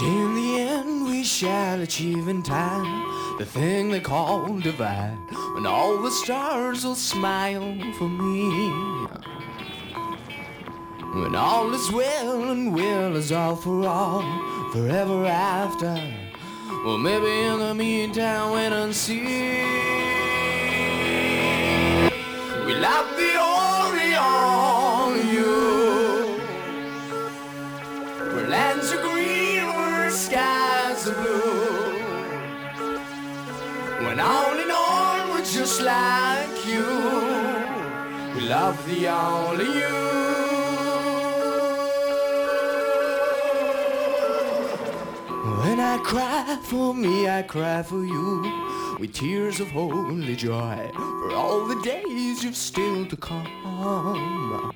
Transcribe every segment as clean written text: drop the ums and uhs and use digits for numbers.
in the end we shall achieve in time the thing they call divine, when all the stars will smile for me, when all is well and will is all for all, forever after. Well, maybe in the meantime wait and see. We love the Orion, you, where lands are green, where skies are blue, when all in all we're just like you. We love the all of you. When I cry for me, I cry for you, with tears of holy joy, for all the days you've still to come.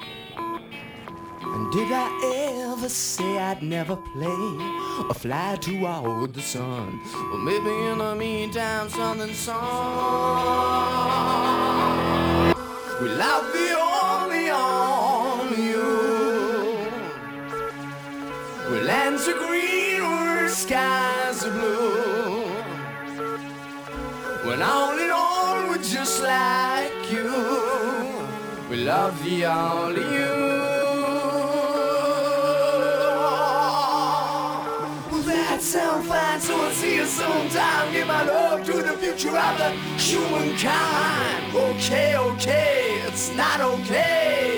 And did I ever say I'd never play or fly toward the sun? Well, maybe in the meantime something song. We love the only on you, where lands are green, where skies are blue, when all in all we're just like you. We love the all of you. Sound fine, so I'll see you sometime. Give my love to the future of the humankind. Okay, okay, it's not okay.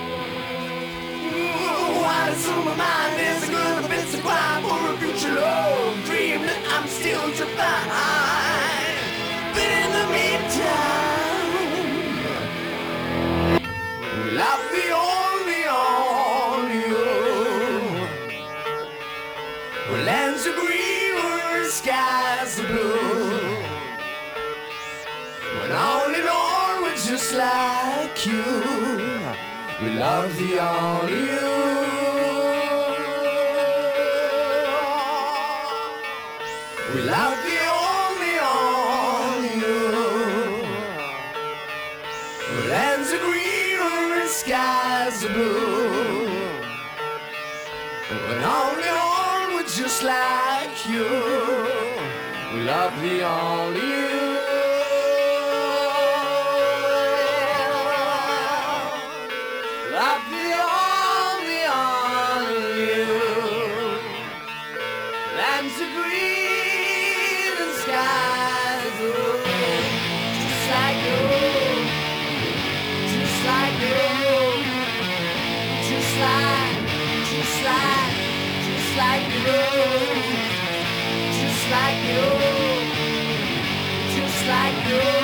Why is on my mind? There's a good bit of crime for a future love dream that I'm still to find. But in the meantime, we love the only on you, where lands are green, where skies are blue, when all in all we're just like you. We love the all of you. We love the only on you, where lands are green, where skies are blue, when all in all just like you. We love the all of you. Love the all of you. Lands are green and skies blue, just like you, just like you, just like you, just like you, just like you.